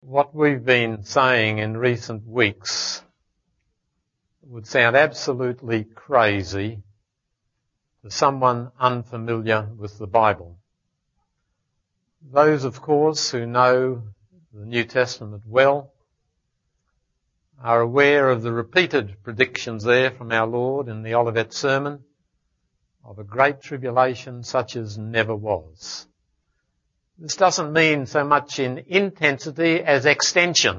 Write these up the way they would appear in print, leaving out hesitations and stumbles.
What we've been saying in recent weeks would sound absolutely crazy to someone unfamiliar with the Bible. Those, of course, who know the New Testament well are aware of the repeated predictions there from our Lord in the Olivet Sermon of a great tribulation such as never was. This doesn't mean so much in intensity as extension.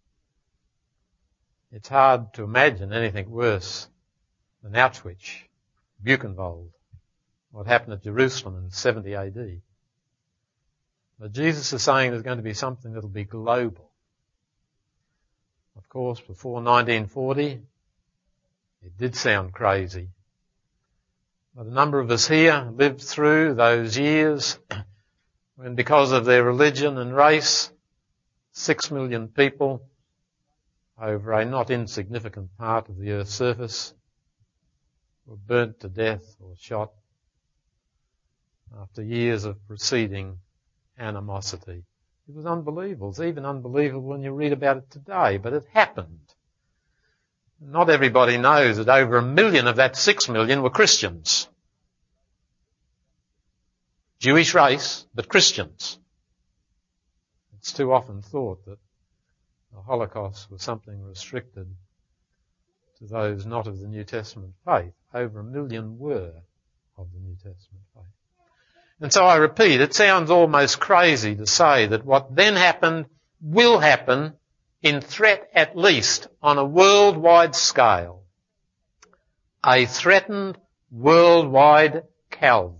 It's hard to imagine anything worse than Auschwitz, Buchenwald, what happened at Jerusalem in 70 AD. But Jesus is saying there's going to be something that'll be global. Of course, before 1940, it did sound crazy. But a number of us here lived through those years when, because of their religion and race, 6 million people over a not insignificant part of the earth's surface were burnt to death or shot after years of preceding animosity. It was unbelievable. It's even unbelievable when you read about it today, but it happened. Not everybody knows that over 1 million of that 6 million were Christians. Jewish race, but Christians. It's too often thought that the Holocaust was something restricted to those not of the New Testament faith. Over 1 million were of the New Testament faith. And so I repeat, it sounds almost crazy to say that what then happened will happen in threat at least on a worldwide scale. A threatened worldwide Calvary.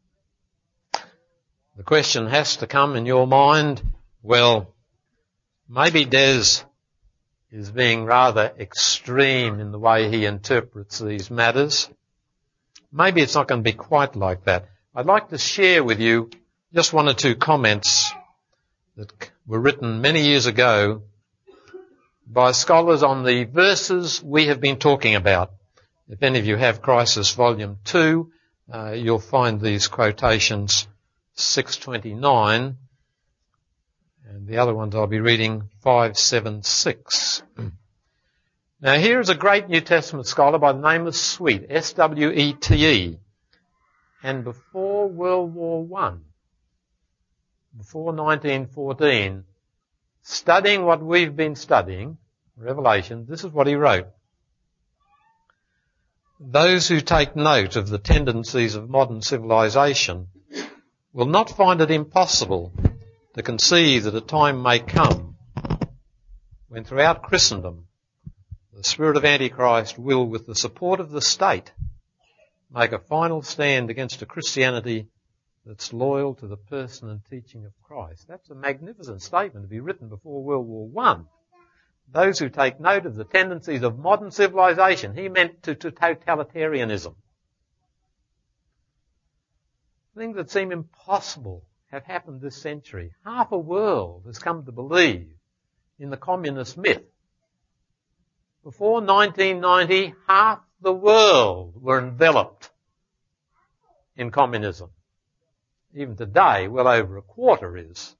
The question has to come in your mind, well, maybe Des is being rather extreme in the way he interprets these matters. Maybe it's not going to be quite like that. I'd like to share with you just one or two comments that were written many years ago by scholars on the verses we have been talking about. If any of you have Crisis Volume 2, you'll find these quotations 629, and the other ones I'll be reading 576. Now here is a great New Testament scholar by the name of Sweet, S-W-E-T-E, and before World War I, before 1914, studying what we've been studying, Revelation, this is what he wrote. Those who take note of the tendencies of modern civilization will not find it impossible to conceive that a time may come when throughout Christendom the spirit of Antichrist will, with the support of the state, make a final stand against a Christianity that's loyal to the person and teaching of Christ. That's a magnificent statement to be written before World War I. Those who take note of the tendencies of modern civilization, he meant to totalitarianism. Things that seem impossible have happened this century. Half a world has come to believe in the communist myth. Before 1990, half the world were enveloped in communism. Even today, well over a quarter is.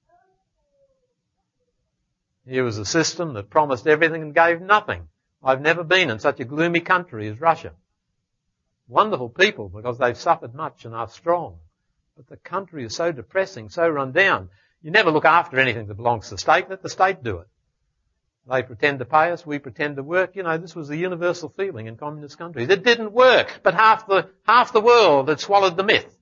Here was a system that promised everything and gave nothing. I've never been in such a gloomy country as Russia. Wonderful people because they've suffered much and are strong. But the country is so depressing, so run down. You never look after anything that belongs to the state. Let the state do it. They pretend to pay us, we pretend to work. You know, this was the universal feeling in communist countries. It didn't work, but half the world had swallowed the myth.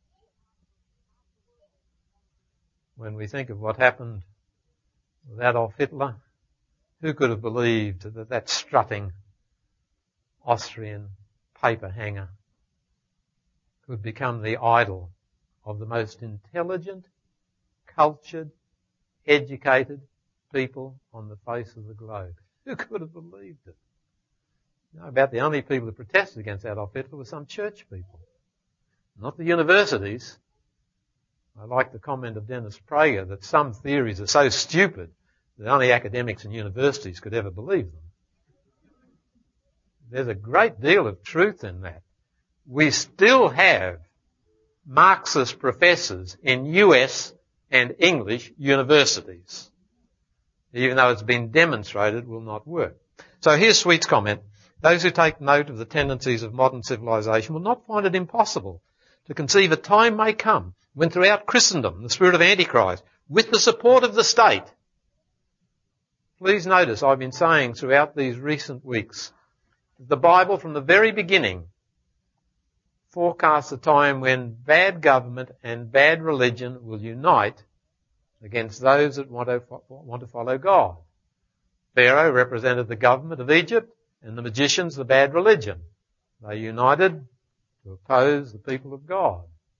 When we think of what happened with Adolf Hitler, who could have believed that strutting Austrian paper hanger could become the idol of the most intelligent, cultured, educated people on the face of the globe? Who could have believed it? You know, about the only people who protested against Adolf Hitler were some church people, not the universities. I like the comment of Dennis Prager that some theories are so stupid that only academics and universities could ever believe them. There's a great deal of truth in that. We still have Marxist professors in US and English universities. even though it's been demonstrated will not work. So here's Sweet's comment. Those who take note of the tendencies of modern civilization will not find it impossible to conceive a time may come when throughout Christendom the spirit of Antichrist, with the support of the state, please notice I've been saying throughout these recent weeks, the Bible from the very beginning forecasts a time when bad government and bad religion will unite against those that want to follow God. Pharaoh represented the government of Egypt and the magicians the bad religion. They united to oppose the people of God.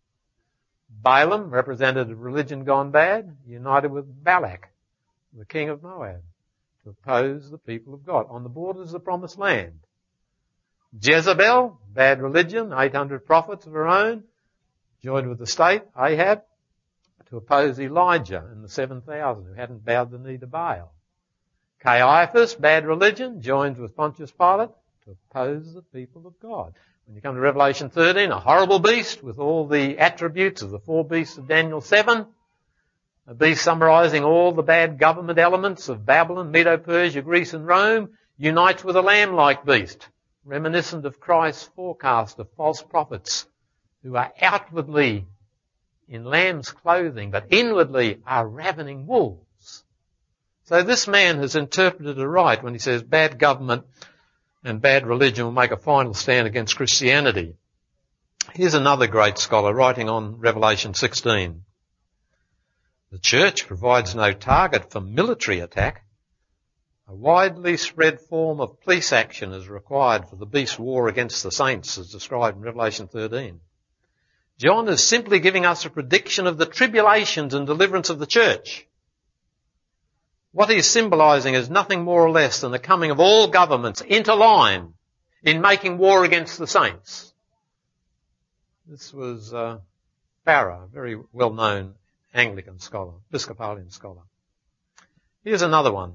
Balaam represented a religion gone bad, united with Balak, the king of Moab, to oppose the people of God on the borders of the promised land. Jezebel, bad religion, 800 prophets of her own, joined with the state, Ahab, to oppose Elijah and the 7,000 who hadn't bowed the knee to Baal. Caiaphas, bad religion, joins with Pontius Pilate to oppose the people of God. When you come to Revelation 13, a horrible beast with all the attributes of the 4 beasts of Daniel 7, a beast summarizing all the bad government elements of Babylon, Medo-Persia, Greece and Rome, unites with a lamb-like beast, reminiscent of Christ's forecast of false prophets who are outwardly in lamb's clothing, but inwardly are ravening wolves. So this man has interpreted it right when he says bad government and bad religion will make a final stand against Christianity. Here's another great scholar writing on Revelation 16. The church provides no target for military attack. A widely spread form of police action is required for the beast war against the saints as described in Revelation 13. John is simply giving us a prediction of the tribulations and deliverance of the church. What he's symbolizing is nothing more or less than the coming of all governments into line in making war against the saints. This was Farrer, a very well-known Anglican scholar, Episcopalian scholar. Here's another one.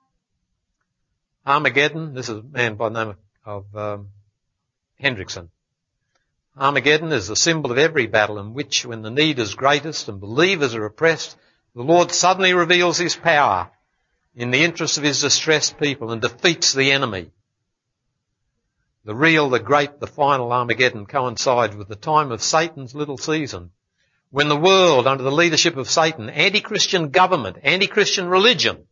Armageddon, this is a man by the name of Hendrickson. Armageddon is the symbol of every battle in which, when the need is greatest and believers are oppressed, the Lord suddenly reveals his power in the interest of his distressed people and defeats the enemy. The real, the great, the final Armageddon coincides with the time of Satan's little season, when the world, under the leadership of Satan, anti-Christian government, anti-Christian religion,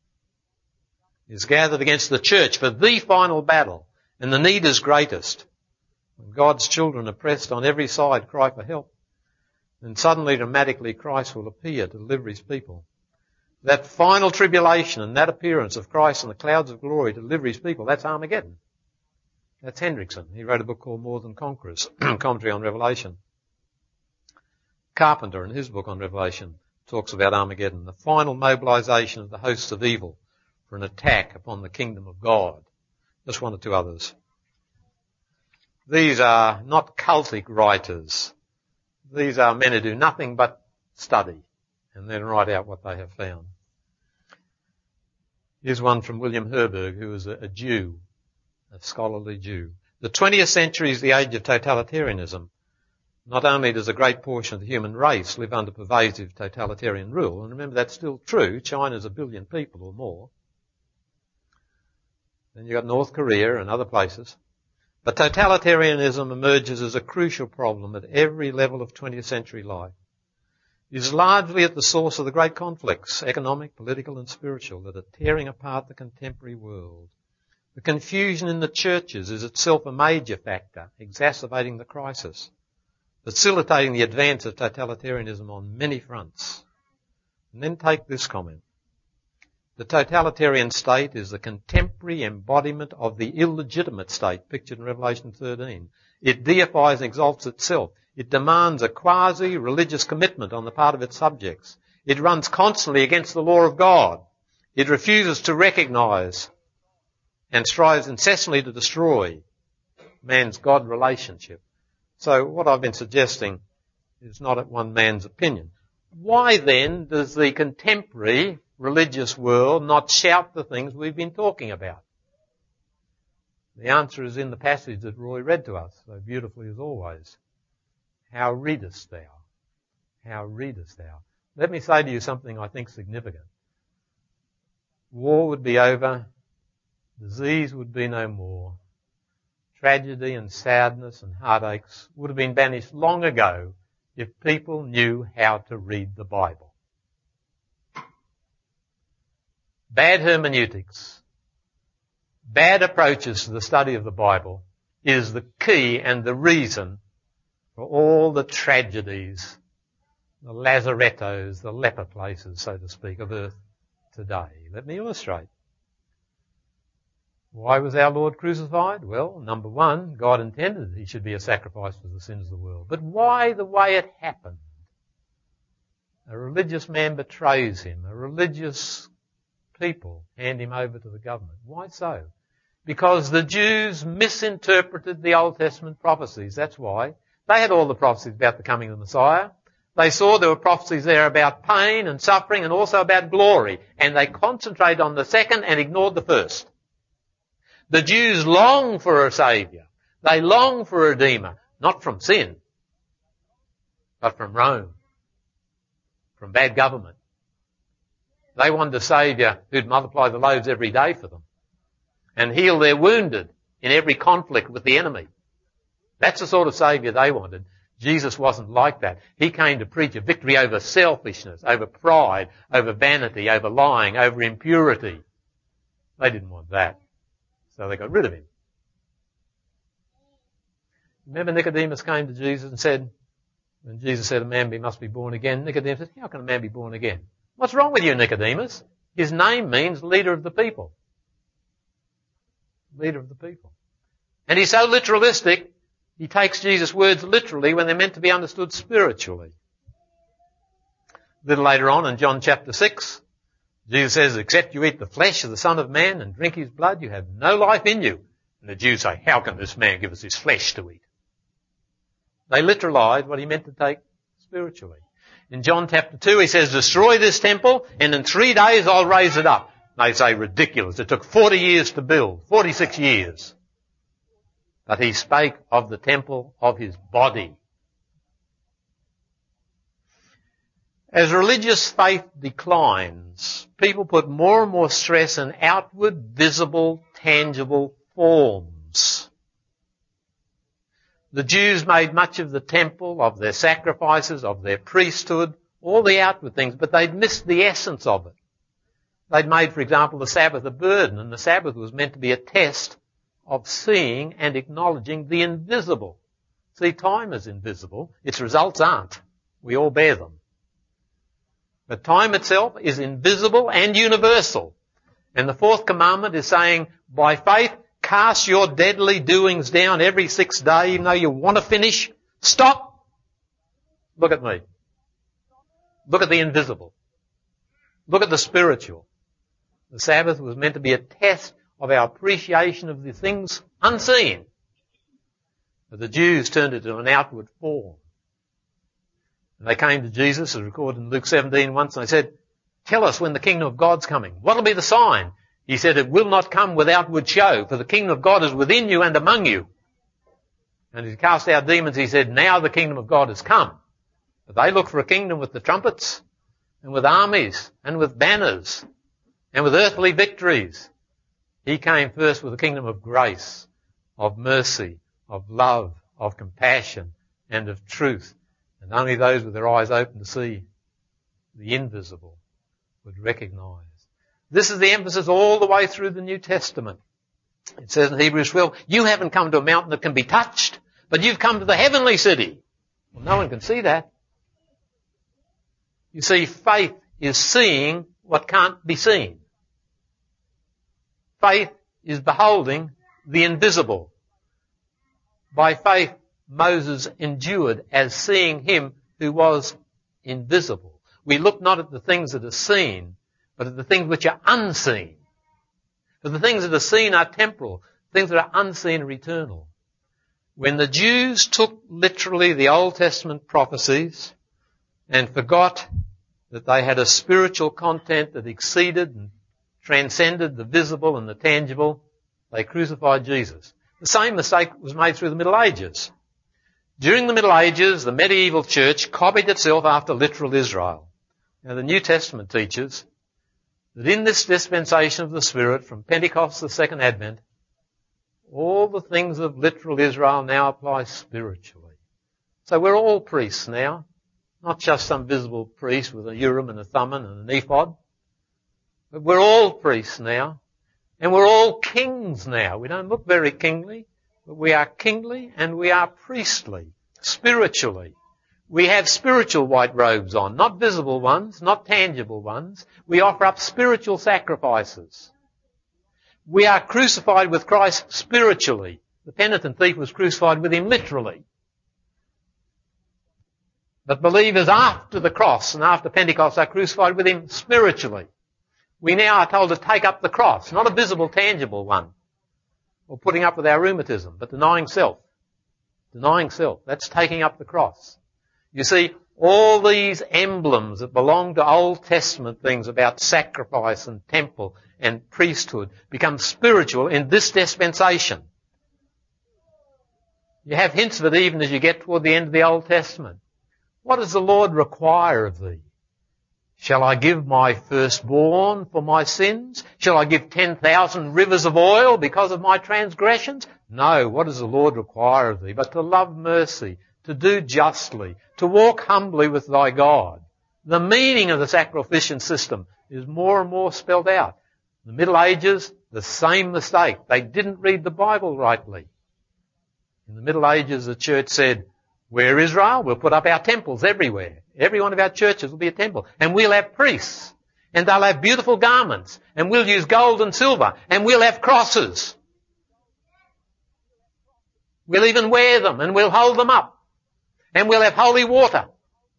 is gathered against the church for the final battle, and the need is greatest. When God's children, oppressed on every side, cry for help, then suddenly, dramatically, Christ will appear to deliver his people. That final tribulation and that appearance of Christ in the clouds of glory to deliver his people, that's Armageddon. That's Hendrickson. He wrote a book called More Than Conquerors, commentary on Revelation. Carpenter, in his book on Revelation, talks about Armageddon, the final mobilization of the hosts of evil for an attack upon the kingdom of God. Just one or two others. These are not cultic writers. These are men who do nothing but study and then write out what they have found. Here's one from William Herberg, who was a Jew, a scholarly Jew. The 20th century is the age of totalitarianism. Not only does a great portion of the human race live under pervasive totalitarian rule, and remember that's still true, China's 1 billion people or more. Then you've got North Korea and other places. But totalitarianism emerges as a crucial problem at every level of 20th century life. It is largely at the source of the great conflicts, economic, political and spiritual, that are tearing apart the contemporary world. The confusion in the churches is itself a major factor, exacerbating the crisis, facilitating the advance of totalitarianism on many fronts. And then take this comment. The totalitarian state is the contemporary embodiment of the illegitimate state pictured in Revelation 13. It deifies and exalts itself. It demands a quasi-religious commitment on the part of its subjects. It runs constantly against the law of God. It refuses to recognize and strives incessantly to destroy man's God relationship. So what I've been suggesting is not one man's opinion. Why then does the contemporary religious world not shout the things we've been talking about? The answer is in the passage that Roy read to us so beautifully as always. How readest thou? How readest thou? Let me say to you something I think significant. war would be over, disease would be no more, tragedy and sadness and heartaches would have been banished long ago if people knew how to read the Bible. Bad hermeneutics, bad approaches to the study of the Bible is the key and the reason for all the tragedies, the lazarettos, the leper places, so to speak, of earth today. Let me illustrate. Why was our Lord crucified? Well, number one, God intended he should be a sacrifice for the sins of the world. But why the way it happened? A religious man betrays him. A religious people hand him over to the government. Why so? Because the Jews misinterpreted the Old Testament prophecies. That's why. They had all the prophecies about the coming of the Messiah. They saw there were prophecies there about pain and suffering and also about glory. And they concentrated on the second and ignored the first. The Jews long for a Saviour. They long for a Redeemer. Not from sin, but from Rome. From bad government. They wanted a Saviour who'd multiply the loaves every day for them. And heal their wounded in every conflict with the enemy. That's the sort of Saviour they wanted. Jesus wasn't like that. He came to preach a victory over selfishness, over pride, over vanity, over lying, over impurity. They didn't want that. So they got rid of him. Remember Nicodemus came to Jesus and said, when Jesus said a man must be born again, Nicodemus said, how can a man be born again? What's wrong with you, Nicodemus? His name means leader of the people. Leader of the people. And he's so literalistic, he takes Jesus' words literally when they're meant to be understood spiritually. A little later on in John chapter 6, Jesus says, except you eat the flesh of the Son of Man and drink his blood, you have no life in you. And the Jews say, how can this man give us his flesh to eat? They literalized what he meant to take spiritually. In John chapter 2, he says, destroy this temple and in 3 days I'll raise it up. They say ridiculous. It took 40 years to build, 46 years. But he spake of the temple of his body. As religious faith declines, people put more and more stress on outward, visible, tangible forms. The Jews made much of the temple, of their sacrifices, of their priesthood, all the outward things, but they'd missed the essence of it. They'd made, for example, the Sabbath a burden, and the Sabbath was meant to be a test of seeing and acknowledging the invisible. See, time is invisible. Its results aren't. We all bear them. But time itself is invisible and universal. And the fourth commandment is saying, by faith, cast your deadly doings down every 6th day, even though you want to finish. Stop. Look at me. Look at the invisible. Look at the spiritual. The Sabbath was meant to be a test of our appreciation of the things unseen. But the Jews turned it into an outward form. And they came to Jesus, as recorded in Luke 17 once, and they said, tell us when the kingdom of God's coming. What'll be the sign? He said, it will not come with outward show, for the kingdom of God is within you and among you. And he cast out demons, he said, now the kingdom of God has come. But they look for a kingdom with the trumpets, and with armies, and with banners, and with earthly victories. He came first with a kingdom of grace, of mercy, of love, of compassion, and of truth. And only those with their eyes open to see the invisible would recognize. This is the emphasis all the way through the New Testament. It says in Hebrews 12, you haven't come to a mountain that can be touched, but you've come to the heavenly city. Well, no one can see that. You see, faith is seeing what can't be seen. Faith is beholding the invisible. By faith, Moses endured as seeing him who was invisible. We look not at the things that are seen, but at the things which are unseen. For the things that are seen are temporal. Things that are unseen are eternal. When the Jews took literally the Old Testament prophecies and forgot that they had a spiritual content that exceeded and transcended the visible and the tangible, they crucified Jesus. The same mistake was made through the Middle Ages. During the Middle Ages, the medieval church copied itself after literal Israel. Now, the New Testament teaches that in this dispensation of the Spirit, from Pentecost to the Second Advent, all the things of literal Israel now apply spiritually. So we're all priests now, not just some visible priest with a Urim and a Thummim and an ephod, but we're all priests now, and we're all kings now. We don't look very kingly, but we are kingly and we are priestly, spiritually. We have spiritual white robes on, not visible ones, not tangible ones. We offer up spiritual sacrifices. We are crucified with Christ spiritually. The penitent thief was crucified with him literally. But believers after the cross and after Pentecost are crucified with him spiritually. We now are told to take up the cross, not a visible, tangible one, or putting up with our rheumatism, but denying self. Denying self. That's taking up the cross. You see, all these emblems that belong to Old Testament things about sacrifice and temple and priesthood become spiritual in this dispensation. You have hints of it even as you get toward the end of the Old Testament. What does the Lord require of thee? Shall I give my firstborn for my sins? Shall I give 10,000 rivers of oil because of my transgressions? No, what does the Lord require of thee? But to love mercy, to do justly, to walk humbly with thy God. The meaning of the sacrificial system is more and more spelled out. In the Middle Ages, the same mistake. They didn't read the Bible rightly. In the Middle Ages, the church said, we're Israel, we'll put up our temples everywhere. Every one of our churches will be a temple. And we'll have priests. And they'll have beautiful garments. And we'll use gold and silver. And we'll have crosses. We'll even wear them and we'll hold them up. And we'll have holy water.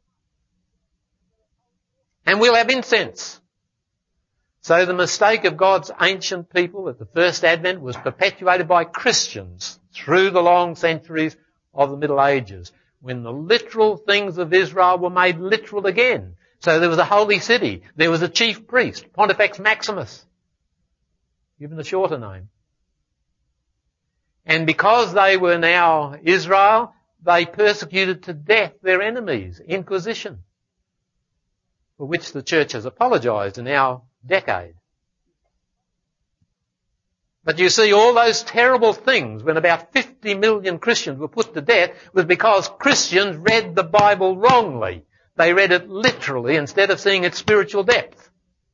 And we'll have incense. So the mistake of God's ancient people at the first Advent was perpetuated by Christians through the long centuries of the Middle Ages, when the literal things of Israel were made literal again. So there was a holy city. There was a chief priest, Pontifex Maximus, given a shorter name. And because they were now Israel, they persecuted to death their enemies, Inquisition, for which the church has apologized in our decade. But you see, all those terrible things, when about 50 million Christians were put to death, was because Christians read the Bible wrongly. They read it literally instead of seeing its spiritual depth.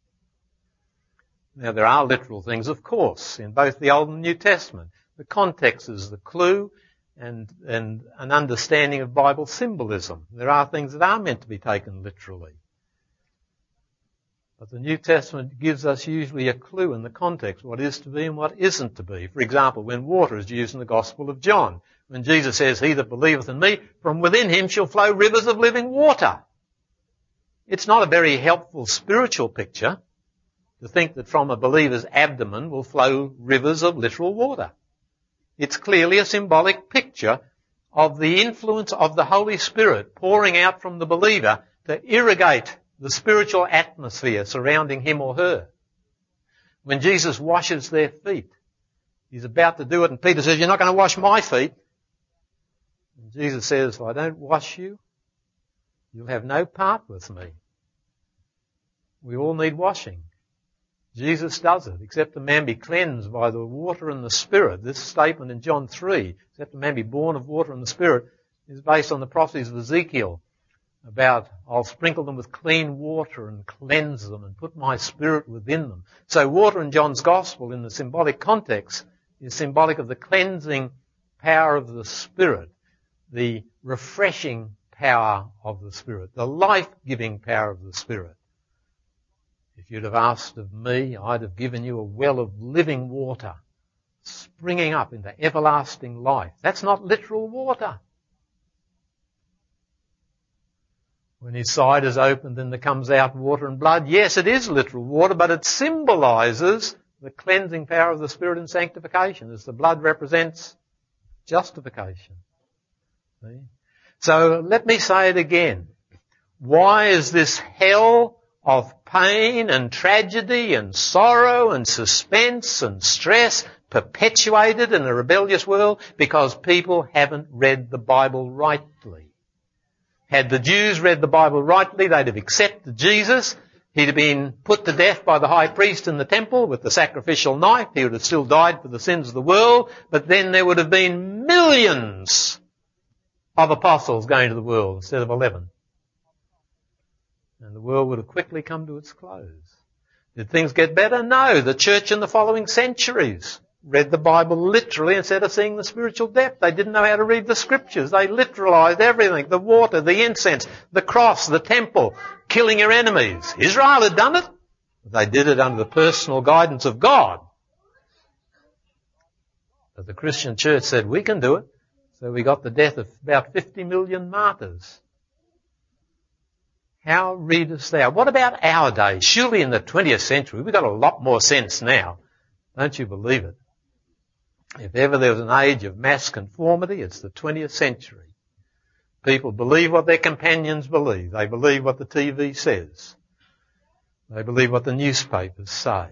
Now, there are literal things, of course, in both the Old and New Testament. The context is the clue and an understanding of Bible symbolism. There are things that are meant to be taken literally. But the New Testament gives us usually a clue in the context, what is to be and what isn't to be. For example, when water is used in the Gospel of John, when Jesus says, he that believeth in me, from within him shall flow rivers of living water. It's not a very helpful spiritual picture to think that from a believer's abdomen will flow rivers of literal water. It's clearly a symbolic picture of the influence of the Holy Spirit pouring out from the believer to irrigate the spiritual atmosphere surrounding him or her. When Jesus washes their feet, he's about to do it and Peter says, you're not going to wash my feet. And Jesus says, if I don't wash you, you'll have no part with me. We all need washing. Jesus does it, except a man be cleansed by the water and the Spirit. This statement in John 3, except a man be born of water and the Spirit, is based on the prophecies of Ezekiel about, I'll sprinkle them with clean water and cleanse them and put my Spirit within them. So water in John's Gospel in the symbolic context is symbolic of the cleansing power of the Spirit, the refreshing power of the Spirit, the life-giving power of the Spirit. If you'd have asked of me, I'd have given you a well of living water springing up into everlasting life. That's not literal water. When his side is opened and there comes out water and blood, yes, it is literal water, but it symbolizes the cleansing power of the Spirit and sanctification, as the blood represents justification. See? So let me say it again. Why is this hell of pain and tragedy and sorrow and suspense and stress perpetuated in a rebellious world? Because people haven't read the Bible rightly. Had the Jews read the Bible rightly, they'd have accepted Jesus, He'd have been put to death by the high priest in the temple with the sacrificial knife. He would have still died for the sins of the world, but then there would have been millions of apostles going to the world instead of 11. And the world would have quickly come to its close. Did things get better? No. The church in the following centuries read the Bible literally instead of seeing the spiritual depth. They didn't know how to read the scriptures. They literalized everything. The water, the incense, the cross, the temple, killing your enemies. Israel had done it. They did it under the personal guidance of God. But the Christian church said, we can do it. So we got the death of about 50 million martyrs. How readest thou? What about our day? Surely in the 20th century, we've got a lot more sense now. Don't you believe it? If ever there was an age of mass conformity, it's the 20th century. People believe what their companions believe. They believe what the TV says. They believe what the newspapers say.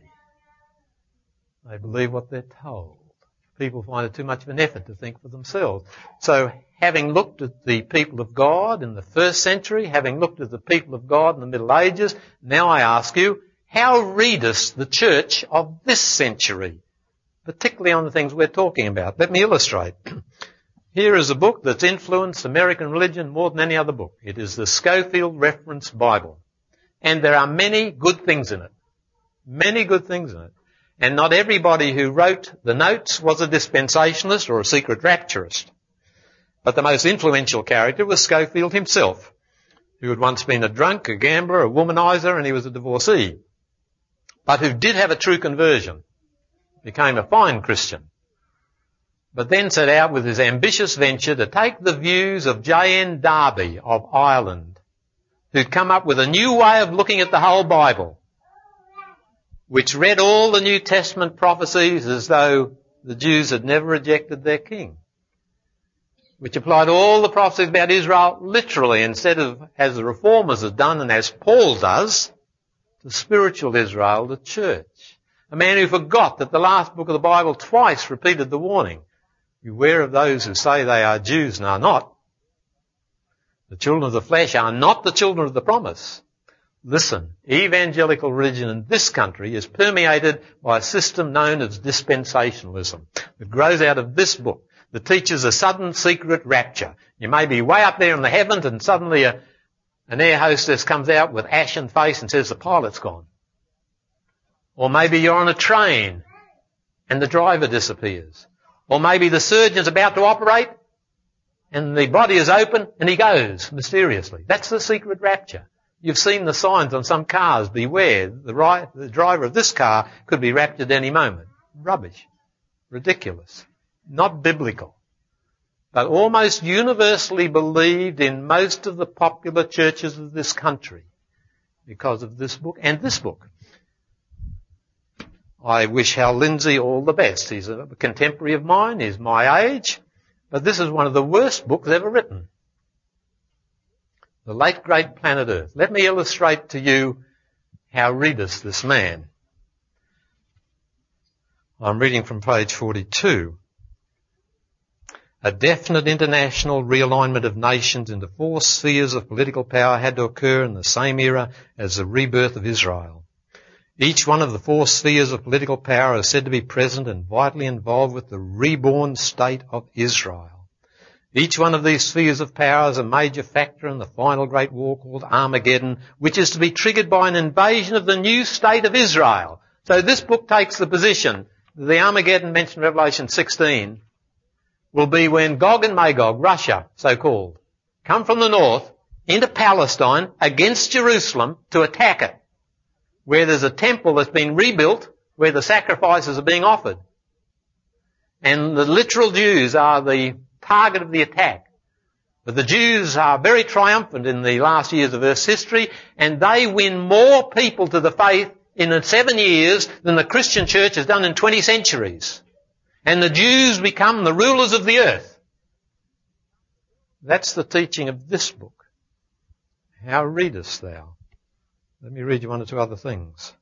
They believe what they're told. People find it too much of an effort to think for themselves. So having looked at the people of God in the first century, having looked at the people of God in the Middle Ages, now I ask you, how readest the church of this century? Particularly on the things we're talking about. Let me illustrate. Here is a book that's influenced American religion more than any other book. It is the Scofield Reference Bible. And there are many good things in it. Many good things in it. And not everybody who wrote the notes was a dispensationalist or a secret rapturist. But the most influential character was Scofield himself, who had once been a drunk, a gambler, a womanizer, and he was a divorcee. But who did have a true conversion. Became a fine Christian, but then set out with his ambitious venture to take the views of J.N. Darby of Ireland, who'd come up with a new way of looking at the whole Bible, which read all the New Testament prophecies as though the Jews had never rejected their king, which applied all the prophecies about Israel literally instead of, as the reformers had done and as Paul does, to spiritual Israel, the church. A man who forgot that the last book of the Bible twice repeated the warning. Beware of those who say they are Jews and are not. The children of the flesh are not the children of the promise. Listen, evangelical religion in this country is permeated by a system known as dispensationalism. It grows out of this book that teaches a sudden secret rapture. You may be way up there in the heavens and suddenly an air hostess comes out with ashen face and says the pilot's gone. Or maybe you're on a train and the driver disappears. Or maybe the surgeon's about to operate and the body is open and he goes mysteriously. That's the secret rapture. You've seen the signs on some cars. Beware, the driver of this car could be raptured any moment. Rubbish. Ridiculous. Not biblical. But almost universally believed in most of the popular churches of this country because of this book and this book. I wish Hal Lindsey all the best. He's a contemporary of mine. He's my age. But this is one of the worst books ever written. The late great Planet Earth. Let me illustrate to you how readest this man. I'm reading from page 42. A definite international realignment of nations into 4 spheres of political power had to occur in the same era as the rebirth of Israel. Each one of the 4 spheres of political power is said to be present and vitally involved with the reborn state of Israel. Each one of these spheres of power is a major factor in the final great war called Armageddon, which is to be triggered by an invasion of the new state of Israel. So this book takes the position that the Armageddon mentioned in Revelation 16 will be when Gog and Magog, Russia so-called, come from the north into Palestine against Jerusalem to attack it, where there's a temple that's been rebuilt, where the sacrifices are being offered. And the literal Jews are the target of the attack. But the Jews are very triumphant in the last years of Earth's history, and they win more people to the faith in 7 years than the Christian church has done in 20 centuries. And the Jews become the rulers of the earth. That's the teaching of this book. How readest thou? Let me read you 1 or 2 other things.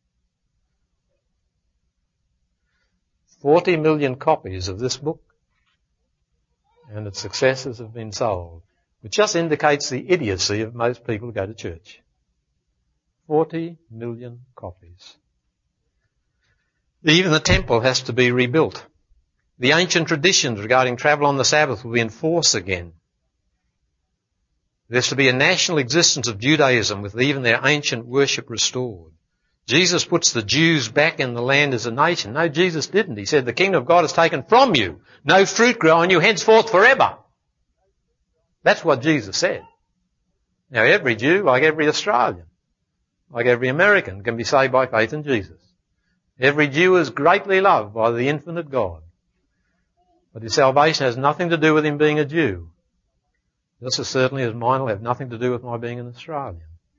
40 million copies of this book and its successors have been sold, which just indicates the idiocy of most people who go to church. 40 million copies. Even the temple has to be rebuilt. The ancient traditions regarding travel on the Sabbath will be in force again. There's to be a national existence of Judaism with even their ancient worship restored. Jesus puts the Jews back in the land as a nation. No, Jesus didn't. He said, the kingdom of God is taken from you. No fruit grow on you henceforth forever. That's what Jesus said. Now every Jew, like every Australian, like every American, can be saved by faith in Jesus. Every Jew is greatly loved by the infinite God. But his salvation has nothing to do with him being a Jew. Just as certainly as mine will have nothing to do with my being an Australian.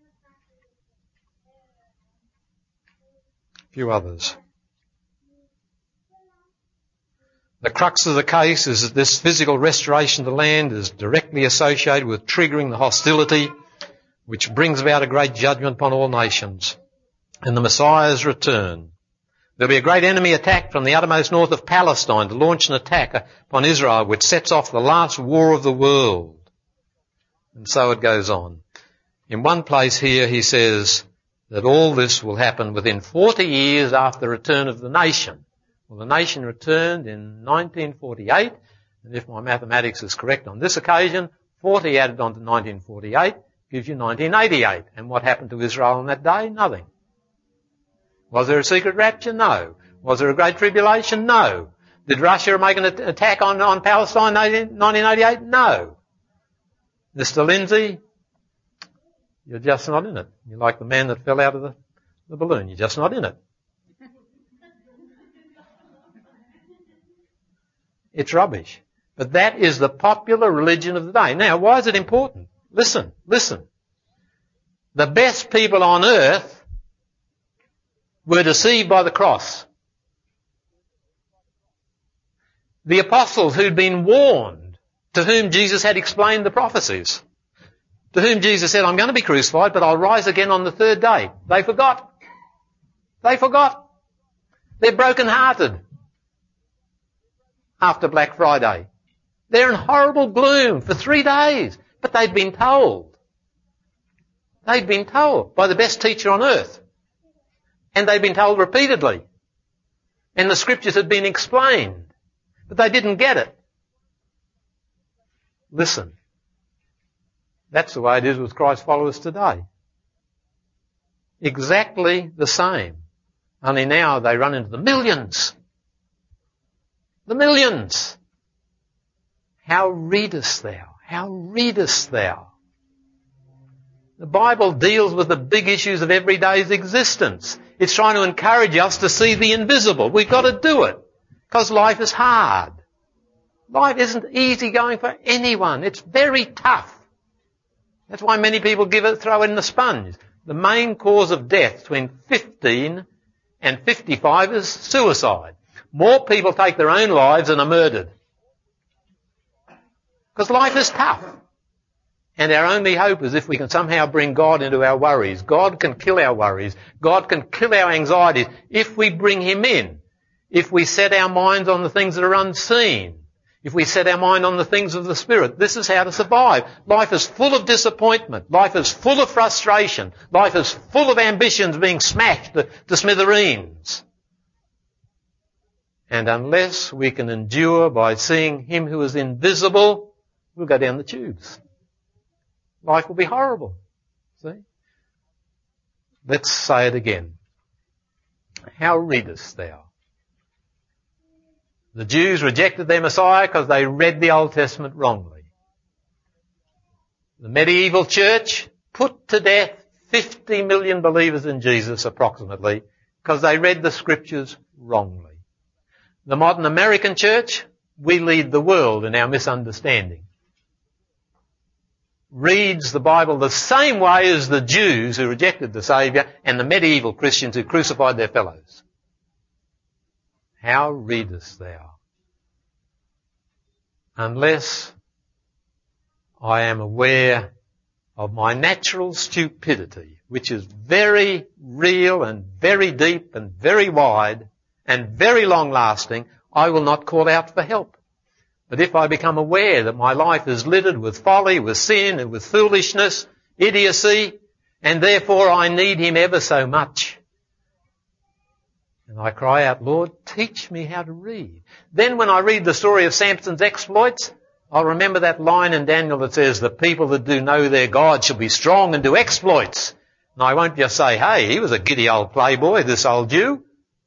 A few others. The crux of the case is that this physical restoration of the land is directly associated with triggering the hostility which brings about a great judgment upon all nations and the Messiah's return. There'll be a great enemy attack from the uttermost north of Palestine to launch an attack upon Israel which sets off the last war of the world. And so it goes on. In one place here he says that all this will happen within 40 years after the return of the nation. Well, the nation returned in 1948, and if my mathematics is correct on this occasion, 40 added on to 1948 gives you 1988. And what happened to Israel on that day? Nothing. Was there a secret rapture? No. Was there a great tribulation? No. Did Russia make an attack on Palestine in 1988? No. Mr. Lindsay, you're just not in it. You're like the man that fell out of the balloon. You're just not in it. It's rubbish. But that is the popular religion of the day. Now, why is it important? Listen. The best people on earth were deceived by the cross. The apostles who'd been warned, to whom Jesus had explained the prophecies, to whom Jesus said, I'm going to be crucified, but I'll rise again on the third day. They forgot. They're broken-hearted after Black Friday. They're in horrible gloom for 3 days, but they'd been told. They'd been told by the best teacher on earth. And they'd been told repeatedly. And the scriptures had been explained, but they didn't get it. Listen, that's the way it is with Christ's followers today. Exactly the same. Only now they run into the millions. The millions. How readest thou? How readest thou? The Bible deals with the big issues of every day's existence. It's trying to encourage us to see the invisible. We've got to do it because life is hard. Life isn't easy going for anyone. It's very tough. That's why many people throw in the sponge. The main cause of death between 15 and 55 is suicide. More people take their own lives than are murdered. Because life is tough. And our only hope is if we can somehow bring God into our worries. God can kill our worries. God can kill our anxieties if we bring Him in. If we set our minds on the things that are unseen. If we set our mind on the things of the Spirit, this is how to survive. Life is full of disappointment. Life is full of frustration. Life is full of ambitions being smashed to smithereens. And unless we can endure by seeing Him who is invisible, we'll go down the tubes. Life will be horrible. See? Let's say it again. How readest thou? The Jews rejected their Messiah because they read the Old Testament wrongly. The medieval church put to death 50 million believers in Jesus approximately because they read the scriptures wrongly. The modern American church, we lead the world in our misunderstanding. Reads the Bible the same way as the Jews who rejected the Saviour and the medieval Christians who crucified their fellows. How readest thou? Unless I am aware of my natural stupidity, which is very real and very deep and very wide and very long-lasting, I will not call out for help. But if I become aware that my life is littered with folly, with sin and with foolishness, idiocy, and therefore I need him ever so much. And I cry out, Lord, teach me how to read. Then when I read the story of Samson's exploits, I'll remember that line in Daniel that says, the people that do know their God shall be strong and do exploits. And I won't just say, hey, he was a giddy old playboy, this old Jew.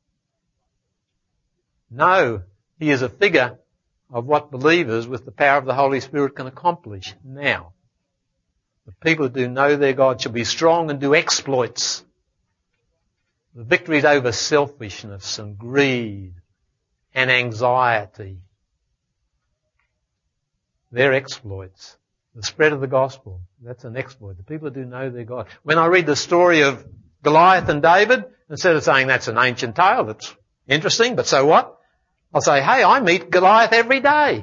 No, he is a figure of what believers with the power of the Holy Spirit can accomplish now. The people that do know their God shall be strong and do exploits. The victories over selfishness and greed and anxiety. They're exploits. The spread of the gospel, that's an exploit. The people who do know their God. When I read the story of Goliath and David, instead of saying that's an ancient tale, that's interesting, but so what? I'll say, hey, I meet Goliath every day.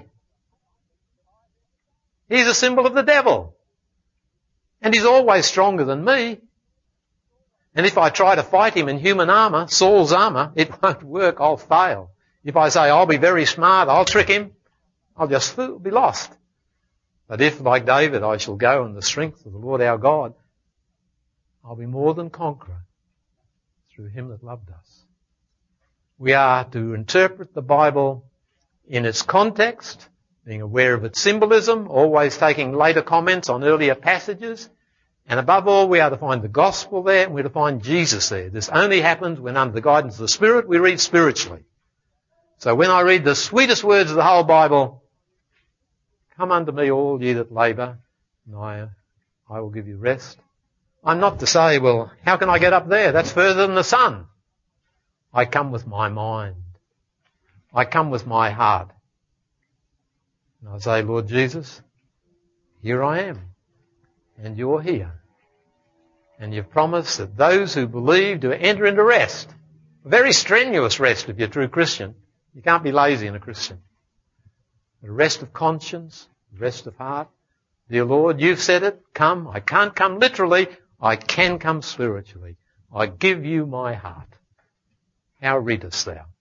He's a symbol of the devil. And he's always stronger than me. And if I try to fight him in human armour, Saul's armour, it won't work, I'll fail. If I say I'll be very smart, I'll trick him, I'll just be lost. But if, like David, I shall go in the strength of the Lord our God, I'll be more than conqueror through him that loved us. We are to interpret the Bible in its context, being aware of its symbolism, always taking later comments on earlier passages, and above all we are to find the gospel there and we're to find Jesus there. This only happens when under the guidance of the Spirit we read spiritually. So when I read the sweetest words of the whole Bible, come unto me all ye that labour, and I will give you rest. I'm not to say, well, how can I get up there? That's further than the sun. I come with my mind. I come with my heart. And I say, Lord Jesus, here I am. And you're here. And you've promised that those who believe do enter into rest. A very strenuous rest if you're a true Christian. You can't be lazy in a Christian. A rest of conscience, rest of heart. Dear Lord, you've said it. Come. I can't come literally. I can come spiritually. I give you my heart. How readest thou?